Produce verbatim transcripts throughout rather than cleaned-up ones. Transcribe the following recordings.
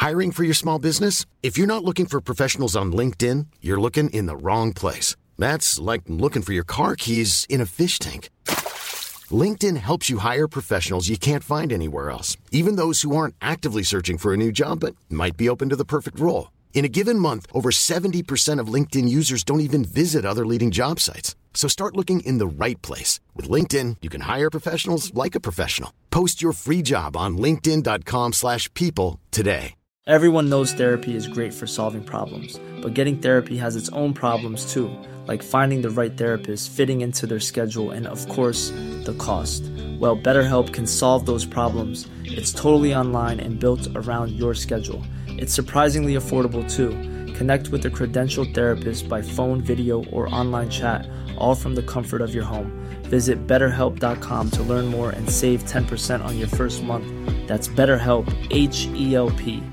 Hiring for your small business? If you're not looking for professionals on LinkedIn, you're looking in the wrong place. That's like looking for your car keys in a fish tank. LinkedIn helps you hire professionals you can't find anywhere else, even those who aren't actively searching for a new job but might be open to the perfect role. In a given month, over seventy percent of LinkedIn users don't even visit other leading job sites. So start looking in the right place. With LinkedIn, you can hire professionals like a professional. Post your free job on linkedin.com slash people today. Everyone knows therapy is great for solving problems, but getting therapy has its own problems too, like finding the right therapist, fitting into their schedule, and of course, the cost. Well, BetterHelp can solve those problems. It's totally online and built around your schedule. It's surprisingly affordable too. Connect with a credentialed therapist by phone, video, or online chat, all from the comfort of your home. Visit better help dot com to learn more and save ten percent on your first month. That's BetterHelp, H E L P.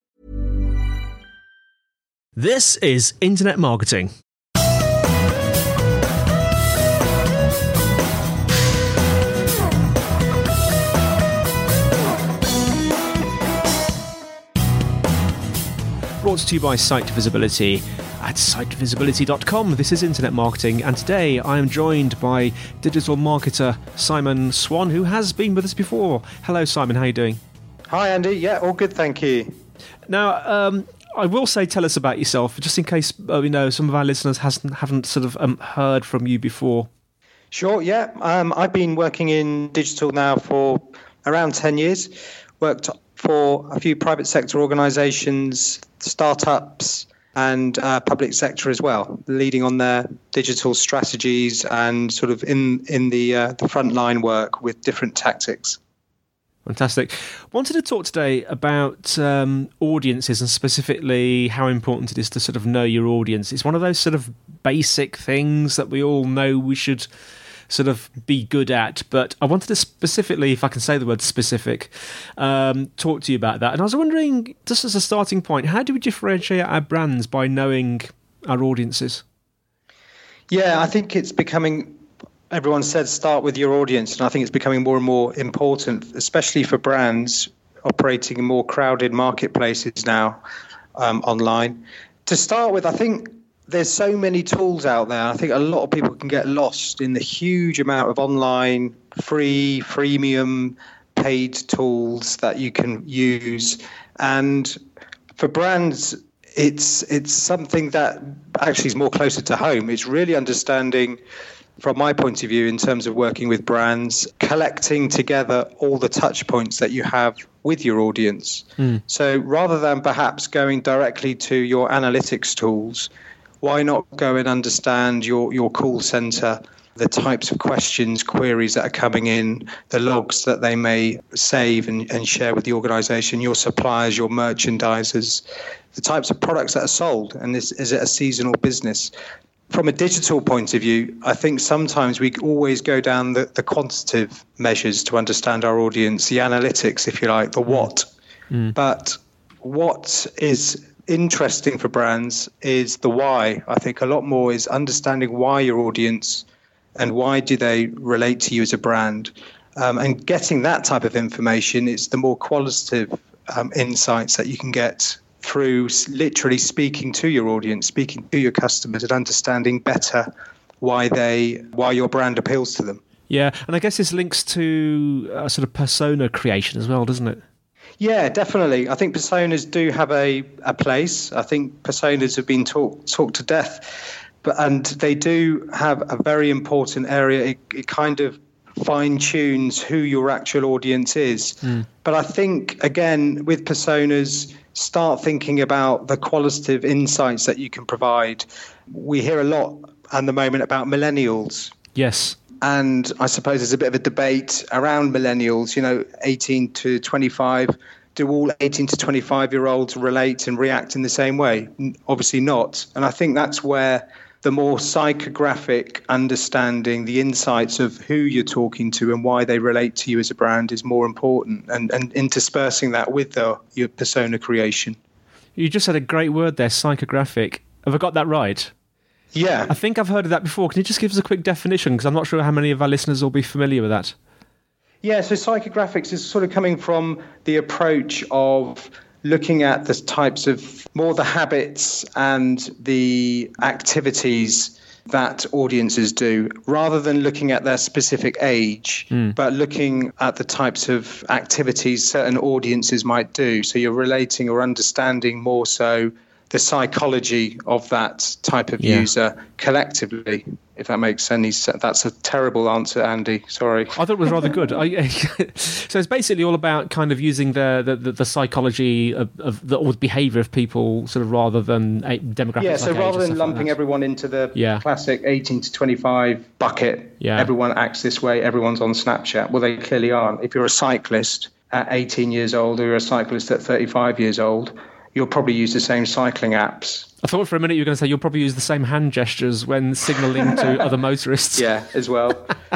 This is Internet Marketing. Brought to you by Site Visibility at site visibility dot com. This is Internet Marketing, and today I am joined by digital marketer Simon Swan, who has been with us before. Hello, Simon. How are you doing? Hi, Andy. Yeah, all good, thank you. Now, um, I will say, tell us about yourself, just in case uh, you know some of our listeners hasn't haven't sort of um, heard from you before. Sure. Yeah, um, I've been working in digital now for around ten years. Worked for a few private sector organisations, startups, and uh, public sector as well, leading on their digital strategies and sort of in in the uh, the frontline work with different tactics. Fantastic. Wanted to talk today about um, audiences and specifically how important it is to sort of know your audience. It's one of those sort of basic things that we all know we should sort of be good at, but I wanted to specifically, if I can say the word specific, um, talk to you about that. And I was wondering, just as a starting point, how do we differentiate our brands by knowing our audiences? Yeah, I think it's becoming... Everyone said start with your audience, and I think it's becoming more and more important, especially for brands operating in more crowded marketplaces now um, online. To start with, I think there's so many tools out there. I think a lot of people can get lost in the huge amount of online, free, freemium, paid tools that you can use. And for brands, it's it's something that actually is more closer to home. It's really understanding, from my point of view, in terms of working with brands, collecting together all the touch points that you have with your audience. Mm. So rather than perhaps going directly to your analytics tools, why not go and understand your, your call center, the types of questions, queries that are coming in, the logs that they may save and, and share with the organization, your suppliers, your merchandisers, the types of products that are sold, and is, is it a seasonal business? From a digital point of view, I think sometimes we always go down the, the quantitative measures to understand our audience, the analytics, if you like, the what. Mm. But what is interesting for brands is the why. I think a lot more is understanding why your audience and why do they relate to you as a brand. Um, and getting that type of information is the more qualitative um, insights that you can get through literally speaking to your audience, speaking to your customers, and understanding better why they, why your brand appeals to them. Yeah, and I guess this links to a sort of persona creation as well, doesn't it? Yeah, definitely. I think personas do have a, a place. I think personas have been talk, talked to death, but and they do have a very important area. It, it kind of fine-tunes who your actual audience is. Mm. But I think, again, with personas, start thinking about the qualitative insights that you can provide. We hear a lot at the moment about millennials. Yes. And I suppose there's a bit of a debate around millennials, you know, eighteen to twenty-five. Do all eighteen to twenty-five year olds relate and react in the same way? Obviously not. And I think that's where the more psychographic understanding, the insights of who you're talking to and why they relate to you as a brand is more important, and, and interspersing that with the, your persona creation. You just said a great word there, psychographic. Have I got that right? Yeah. I think I've heard of that before. Can you just give us a quick definition? Because I'm not sure how many of our listeners will be familiar with that. Yeah, so psychographics is sort of coming from the approach of looking at the types of more the habits and the activities that audiences do, rather than looking at their specific age, mm. but looking at the types of activities certain audiences might do. So you're relating or understanding more so the psychology of that type of yeah. user collectively, if that makes any sense. That's a terrible answer, Andy. Sorry. I thought it was rather good. I, so it's basically all about kind of using the the, the, the psychology of, of the or behaviour of people, sort of rather than demographics. Yeah. So like rather than lumping like everyone into the yeah. classic eighteen to twenty-five bucket, yeah. everyone acts this way. Everyone's on Snapchat. Well, they clearly aren't. If you're a cyclist at eighteen years old, or you're a cyclist at thirty-five years old, you'll probably use the same cycling apps. I thought for a minute you were going to say you'll probably use the same hand gestures when signalling to other motorists. Yeah, as well.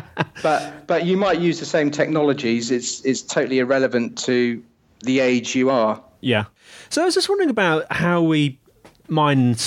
but but you might use the same technologies. It's it's totally irrelevant to the age you are. Yeah. So I was just wondering about how we mine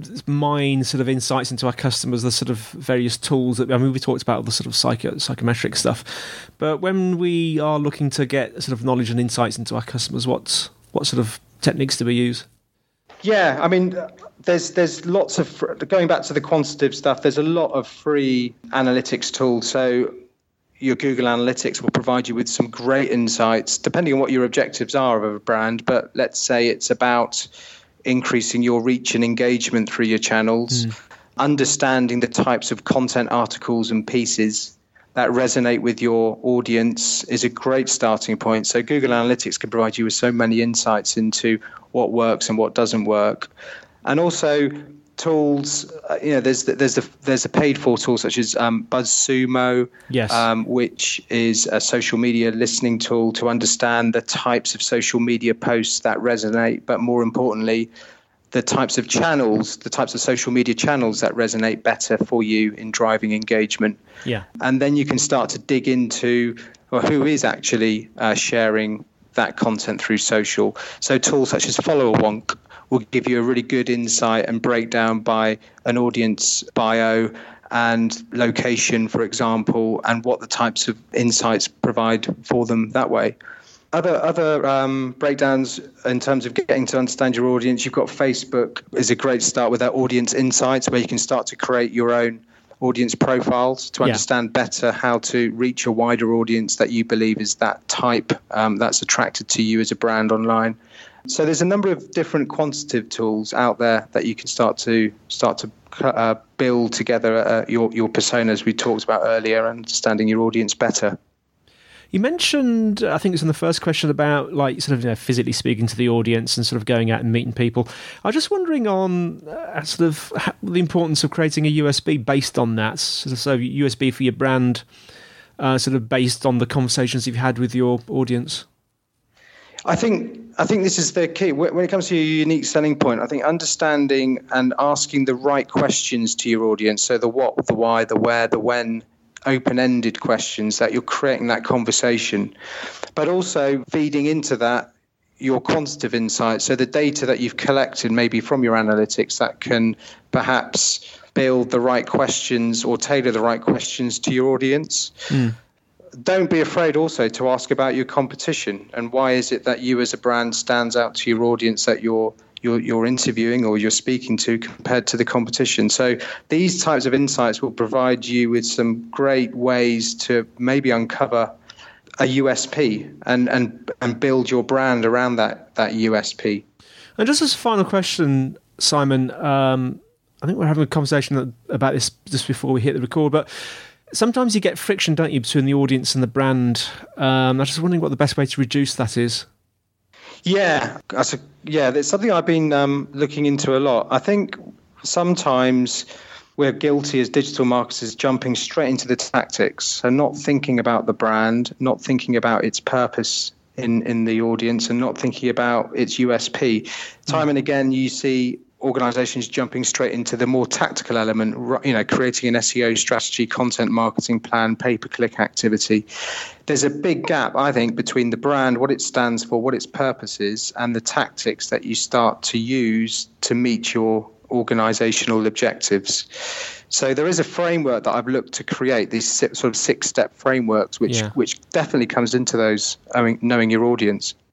mine sort of insights into our customers, the sort of various tools that I mean we talked about the sort of psycho, psychometric stuff, but when we are looking to get sort of knowledge and insights into our customers, what what sort of techniques do we use? Yeah, I mean, there's there's lots of, going back to the quantitative stuff, there's a lot of free analytics tools. So your Google Analytics will provide you with some great insights, depending on what your objectives are of a brand. But let's say it's about increasing your reach and engagement through your channels, mm. understanding the types of content, articles and pieces that resonate with your audience is a great starting point. So Google Analytics can provide you with so many insights into what works and what doesn't work. And also tools, uh, you know, there's there's a there's a paid for tool such as um, BuzzSumo, yes. um, which is a social media listening tool to understand the types of social media posts that resonate, but more importantly, the types of channels, the types of social media channels that resonate better for you in driving engagement. Yeah. And then you can start to dig into well, who is actually uh, sharing that content through social. So tools such as FollowerWonk will give you a really good insight and breakdown by an audience bio and location, for example, and what the types of insights provide for them that way. Other other um, breakdowns in terms of getting to understand your audience, you've got Facebook is a great start with their audience insights, where you can start to create your own audience profiles to understand yeah. better how to reach a wider audience that you believe is that type um, that's attracted to you as a brand online. So there's a number of different quantitative tools out there that you can start to start to uh, build together uh, your your personas we talked about earlier, understanding your audience better. You mentioned, I think it's in the first question, about like sort of you know, physically speaking to the audience and sort of going out and meeting people. I was just wondering on uh, sort of how, the importance of creating a U S P based on that. So, so U S P for your brand, uh, sort of based on the conversations you've had with your audience. I think I think this is the key when it comes to your unique selling point. I think understanding and asking the right questions to your audience. So the what, the why, the where, the when. Open-ended questions that you're creating that conversation, but also feeding into that your quantitative insights. So the data that you've collected maybe from your analytics that can perhaps build the right questions or tailor the right questions to your audience. Mm. Don't be afraid also to ask about your competition and why is it that you as a brand stands out to your audience that you're You're, you're interviewing or you're speaking to compared to the competition. So these types of insights will provide you with some great ways to maybe uncover a U S P and and, and build your brand around that, that U S P. And just as a final question, Simon, um, I think we're having a conversation about this just before we hit the record, but sometimes you get friction, don't you, between the audience and the brand. Um, I was just wondering what the best way to reduce that is. Yeah, that's a, yeah, that's something I've been um, looking into a lot. I think sometimes we're guilty as digital marketers jumping straight into the tactics and not thinking about the brand, not thinking about its purpose in, in the audience and not thinking about its U S P. Time and again, you see organizations jumping straight into the more tactical element, you know, creating an S E O strategy, content marketing plan, pay-per-click activity. There's a big gap, I think, between the brand, what it stands for, what its purpose is, and the tactics that you start to use to meet your organizational objectives. So there is a framework that I've looked to create, these sort of six-step frameworks, which, yeah. which definitely comes into those, I mean, knowing your audience.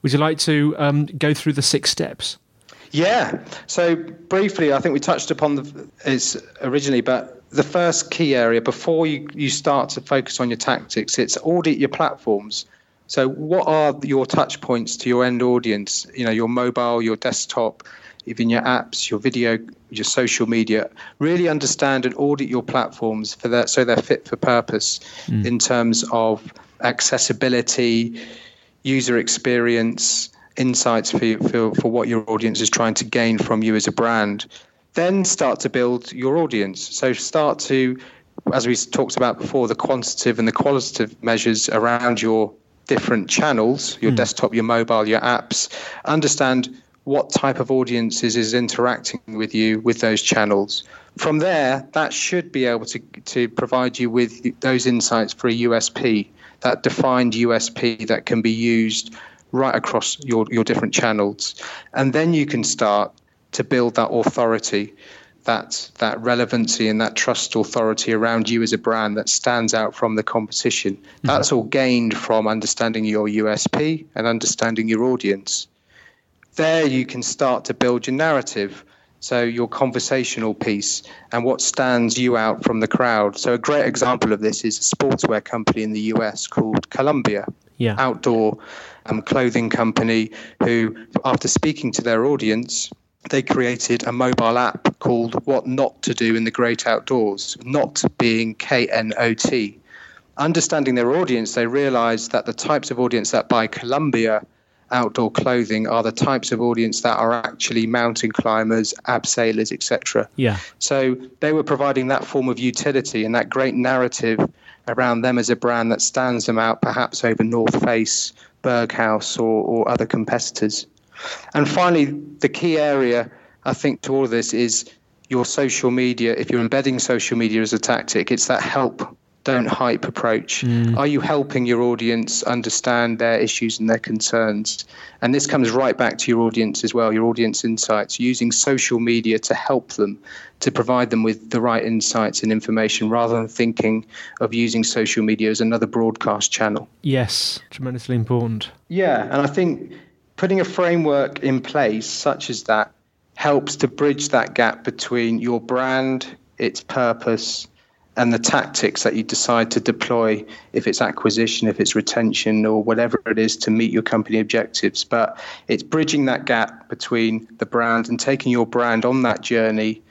Would you like to um, go through the six steps? Yeah. So briefly, I think we touched upon the is originally, but the first key area before you, you start to focus on your tactics, it's audit your platforms. So what are your touch points to your end audience? You know, your mobile, your desktop, even your apps, your video, your social media. Really understand and audit your platforms for that, so they're fit for purpose mm. in terms of accessibility, user experience, insights for, you, for for what your audience is trying to gain from you as a brand. Then start to build your audience. So start to, as we talked about before, the quantitative and the qualitative measures around your different channels, your mm. desktop, your mobile, your apps. Understand what type of audiences is interacting with you with those channels. From there, that should be able to, to provide you with those insights for a U S P, that defined U S P that can be used right across your, your different channels. And then you can start to build that authority, that that relevancy and that trust authority around you as a brand that stands out from the competition. Mm-hmm. That's all gained from understanding your U S P and understanding your audience. There you can start to build your narrative, so your conversational piece and what stands you out from the crowd. So a great example of this is a sportswear company in the U S called Columbia, yeah. outdoor um, clothing company who, after speaking to their audience, they created a mobile app called What Not to Do in the Great Outdoors, not being K N O T. Understanding their audience, they realized that the types of audience that buy Columbia outdoor clothing are the types of audience that are actually mountain climbers, abseilers, et cetera. Yeah. So they were providing that form of utility and that great narrative around them as a brand that stands them out perhaps over North Face, Berghaus, or, or other competitors. And finally, the key area, I think, to all of this is your social media. If you're embedding social media as a tactic, it's that help, don't hype approach. Mm. Are you helping your audience understand their issues and their concerns? And this comes right back to your audience as well, your audience insights, using social media to help them, to provide them with the right insights and information, rather than thinking of using social media as another broadcast channel. Yes, tremendously important. Yeah, and I think putting a framework in place such as that helps to bridge that gap between your brand, its purpose, and the tactics that you decide to deploy, if it's acquisition, if it's retention, or whatever it is to meet your company objectives. But it's bridging that gap between the brand and taking your brand on that journey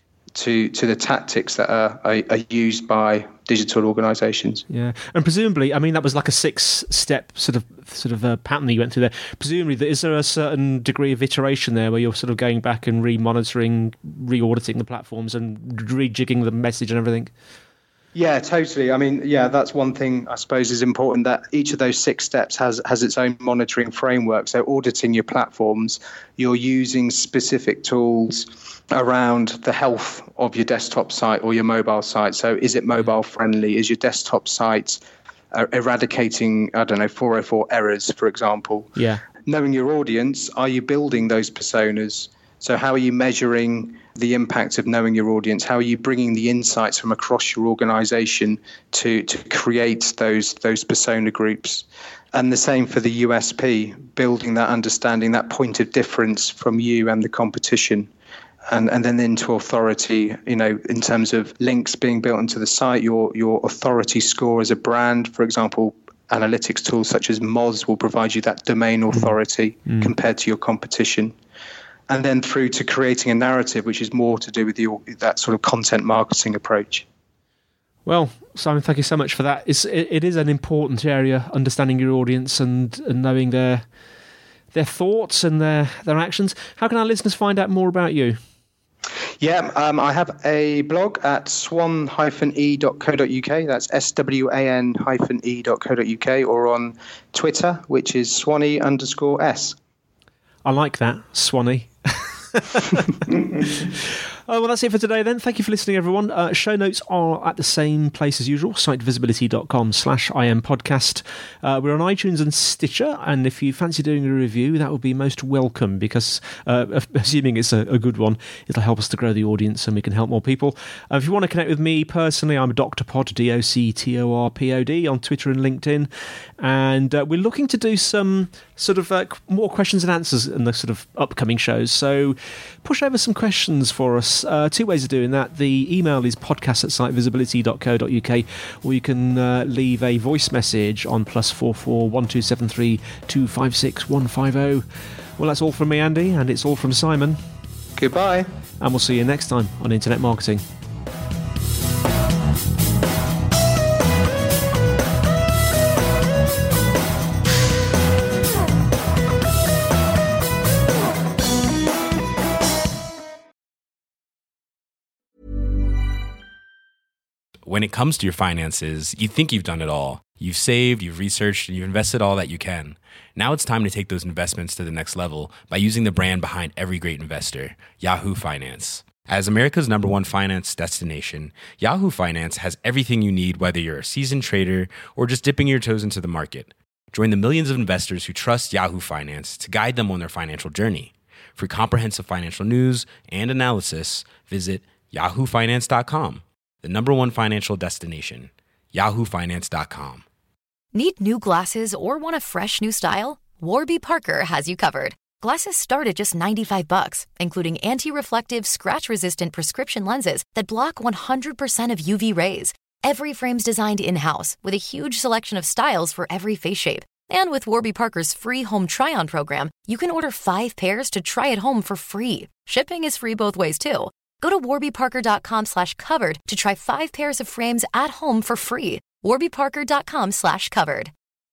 to to the tactics that are, are, are used by digital organizations. Yeah, and presumably, I mean, that was like a six-step sort of sort of a pattern that you went through there. Presumably, is there a certain degree of iteration there where you're sort of going back and re-monitoring, re-auditing the platforms and rejigging the message and everything? Yeah, totally. I mean, yeah, that's one thing I suppose is important, that each of those six steps has has its own monitoring framework. So auditing your platforms, you're using specific tools around the health of your desktop site or your mobile site. So is it mobile friendly? Is your desktop site uh, eradicating, I don't know, four oh four errors, for example? Yeah. Knowing your audience, are you building those personas? So how are you measuring the impact of knowing your audience? How are you bringing the insights from across your organization to, to create those those persona groups? And the same for the U S P, building that understanding, that point of difference from you and the competition. And, and then into authority, you know, in terms of links being built into the site, your your authority score as a brand, for example, analytics tools such as Moz will provide you that domain authority mm. compared to your competition. And then through to creating a narrative, which is more to do with the, that sort of content marketing approach. Well, Simon, thank you so much for that. It's, it, it is an important area, understanding your audience and, and knowing their their thoughts and their, their actions. How can our listeners find out more about you? Yeah, um, I have a blog at swan dash e dot co dot uk. That's S W A N hyphen E dot co dot uk, or on Twitter, which is Swanee underscore S. I like that, Swanee. Oh, well, that's it for today then. Thank you for listening, everyone. Uh, show notes are at the same place as usual, sitevisibility.com slash IM podcast. Uh, we're on iTunes and Stitcher, and if you fancy doing a review, that would be most welcome because, uh, assuming it's a, a good one, it'll help us to grow the audience and we can help more people. Uh, if you want to connect with me personally, I'm Doctor Pod, D O C T O R P O D, on Twitter and LinkedIn. And uh, we're looking to do some sort of uh, more questions and answers in the sort of upcoming shows. So push over some questions for us. Uh, two ways of doing that. The email is podcast at sitevisibility dot co dot uk, or you can uh, leave a voice message on plus four four one two seven three two five six one five zero. Well, that's all from me, Andy, and it's all from Simon. Goodbye. And we'll see you next time on Internet Marketing. When it comes to your finances, you think you've done it all. You've saved, you've researched, and you've invested all that you can. Now it's time to take those investments to the next level by using the brand behind every great investor, Yahoo Finance. As America's number one finance destination, Yahoo Finance has everything you need, whether you're a seasoned trader or just dipping your toes into the market. Join the millions of investors who trust Yahoo Finance to guide them on their financial journey. For comprehensive financial news and analysis, visit yahoo finance dot com. The number one financial destination, yahoo finance dot com. Need new glasses or want a fresh new style? Warby Parker has you covered. Glasses start at just ninety-five bucks, including anti-reflective, scratch-resistant prescription lenses that block one hundred percent of U V rays. Every frame's designed in-house with a huge selection of styles for every face shape. And with Warby Parker's free home try-on program, you can order five pairs to try at home for free. Shipping is free both ways, too. Go to warby parker dot com slash covered to try five pairs of frames at home for free. warby parker dot com slash covered.